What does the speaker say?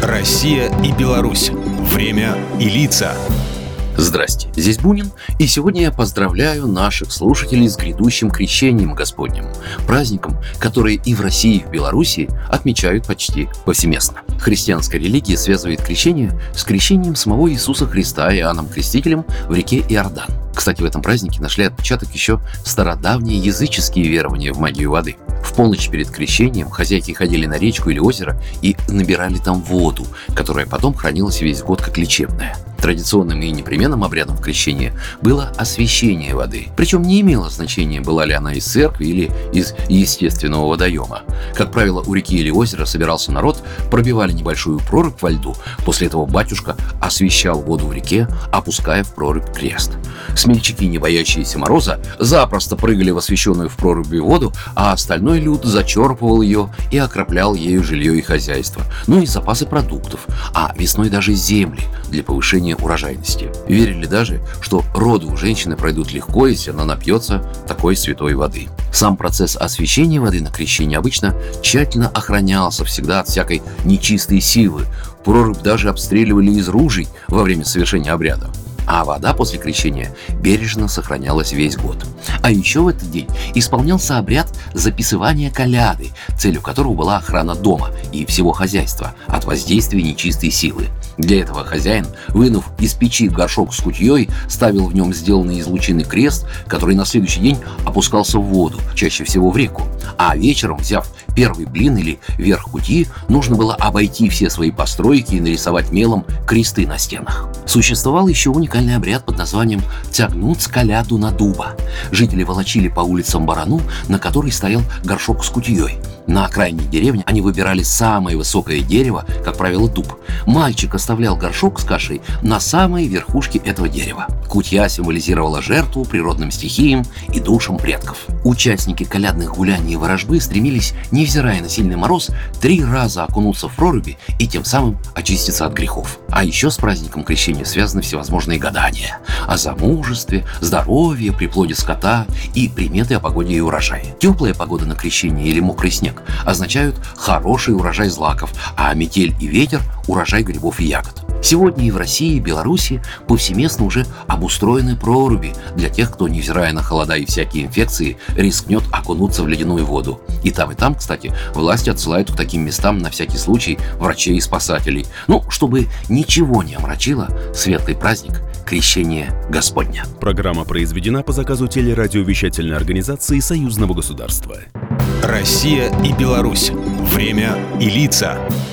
Россия и Беларусь. Время и лица. Здрасте, здесь Бунин, и сегодня я поздравляю наших слушателей с грядущим крещением Господним, праздником, который и в России, и в Беларуси отмечают почти повсеместно. Христианская религия связывает крещение с крещением самого Иисуса Христа Иоанном Крестителем в реке Иордан. Кстати, в этом празднике нашли отпечаток еще стародавние языческие верования в магию воды. В полночь перед крещением хозяйки ходили на речку или озеро и набирали там воду, которая потом хранилась весь год как лечебная. Традиционным и непременным обрядом в крещении было освящение воды. Причем не имело значения, была ли она из церкви или из естественного водоема. Как правило, у реки или озера собирался народ, пробивали небольшую прорубь во льду. После этого батюшка освящал воду в реке, опуская в прорубь крест. Смельчаки, не боящиеся мороза, запросто прыгали в освященную в проруби воду, а остальной люд зачерпывал ее и окроплял ею жилье и хозяйство, ну и запасы продуктов, а весной даже земли для повышения урожайности. Верили даже, что роды у женщины пройдут легко, если она напьется такой святой воды. Сам процесс освящения воды на крещение обычно тщательно охранялся всегда от всякой нечистой силы. Прорубь даже обстреливали из ружей во время совершения обряда. А вода после крещения бережно сохранялась весь год. А еще в этот день исполнялся обряд записывания коляды, целью которого была охрана дома и всего хозяйства от воздействия нечистой силы. Для этого хозяин, вынув из печи горшок с кутьей, ставил в нем сделанный из лучины крест, который на следующий день опускался в воду, чаще всего в реку. А вечером, взяв первый блин или верх кутьи, нужно было обойти все свои постройки и нарисовать мелом кресты на стенах. Существовал еще уникальный обряд под названием «тягнуть коляду на дуба». Жители волочили по улицам барану, на которой стоял горшок с кутьей. На окраине деревни они выбирали самое высокое дерево, как правило, дуб. Мальчик оставлял горшок с кашей на самой верхушке этого дерева. Кутья символизировала жертву природным стихиям и душам предков. Участники колядных гуляний и ворожбы стремились, невзирая на сильный мороз, 3 раза окунуться в проруби и тем самым очиститься от грехов. А еще с праздником крещения связаны всевозможные гадания о замужестве, здоровье, приплоде скота и приметы о погоде и урожае. Теплая погода на крещение или мокрый снег означают хороший урожай злаков, а метель и ветер – урожай грибов и ягод. Сегодня и в России, и в Беларуси повсеместно уже обустроены проруби для тех, кто, невзирая на холода и всякие инфекции, рискнет окунуться в ледяную воду. И там, кстати, власти отсылают к таким местам на всякий случай врачей и спасателей. Чтобы ничего не омрачило светлый праздник Крещения Господня. Программа произведена по заказу телерадиовещательной организации Союзного государства. Россия и Беларусь. Время и лица.